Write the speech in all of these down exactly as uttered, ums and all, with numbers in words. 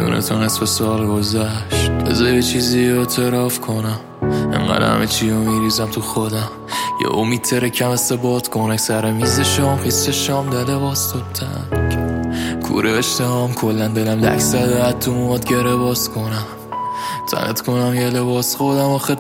بدون تو نصف سال گذشت. بذار یه چیزی رو اعتراف کنم، انقدر همه چی رو میریزم تو خودم. یه امید ترکم مثل باد کنک سر میز شام، خیست شام دل باز تو تنگ کوره اشتهام. کلن دلم لک زده حد تو مواد گره باز کنم، تنت کنم یه لباس خودم. آخه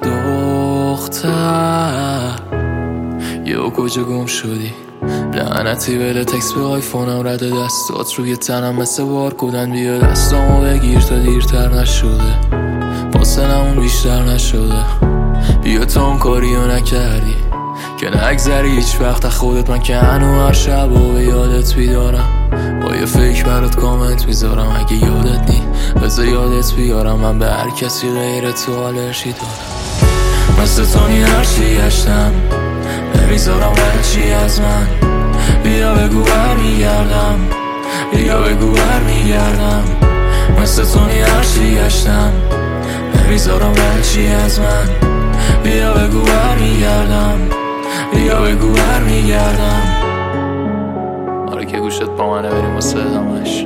دختر یهو کجا گم شدی؟ لعنتی بله تکس به آیفونم رد دستات روی تنم مثل بار کودن. بیا دستامو بگیر تا دیرتر نشده، فاصلمون بیشتر نشده. بیا تو اون کاریو نکردی که نگذری هیچ وقت خودت. من که هنو هر شب و به یادت بیدارم، با یه فکر برات کامنت میذارم. اگه یادت نی بذار یادت بیارم، من به هر کسی غیر تو آلرژی دارم. مثل تو نی هرچی گشتم نمیذارم هرچی از من. بیا بگو برمیگردم، بیا بگو برمیگردم. مثل تو نی هرچی گشتم نمیذارم هرچی از من. بیا بگو برمیگردم، بیا بگو برمیگردم. آره که گوشت با منه بریم واسه همش.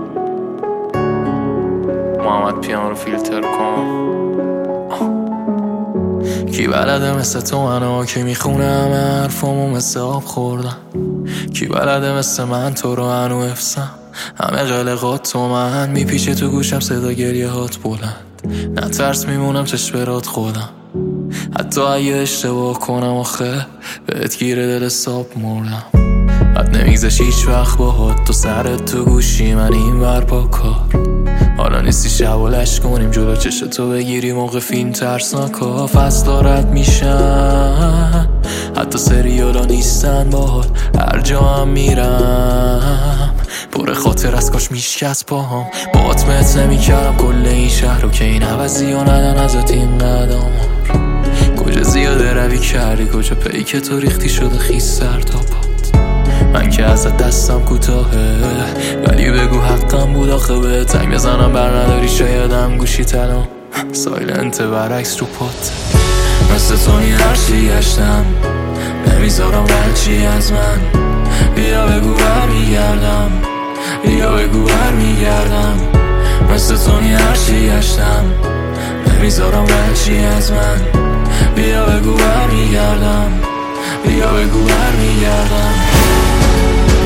محمد پیان رو فیلتر کن. کی بلده مثل تو منو که میخونه همه حرفامو مثل آب خوردم؟ کی بلده مثل من تو رو هنو حفظم؟ همه قلقات تو من میپیچه تو گوشم صدا گریه هات بلند. نترس میمونم چشم خودم حتی اگه اشتباه کنم. آخه بهت گیره دل ساب مردم، بعد نمیگذش هیچ وقت باهات. تو سرت تو گوشی من این ور با کار. حالا نیستی شب و لش کنیم جلو چش تو بگیری موقع فیلم ترسناکا. فصلا رد میشن حتی سریالا نیستن باهات. هر جا هم میرم پر خاطر از کاش میشکست باهم. باهات مت نمیکردم کل این شهر رو که این عوضی ها ندن ازت این قدم. کجا زیاده روی کردی، کجا پیک تو ریختی شده خیس سر تا پات. من که ازت دستم کوتاهه ولی بگو حقم بود آخه. به تنگ بزنم بر نداری شایدم گوشی تلام سایلنت برعکس رو پات. مثل تو نی هرچی گشتم نمیذارم هرچی از من. بیا بگو برمیگردم، بیا بگو برمیگردم. مثل تو نی هرچی گشتم نمیذارم هرچی از من. بیا بگو برمیگردم، بیا بگو برمیگردم.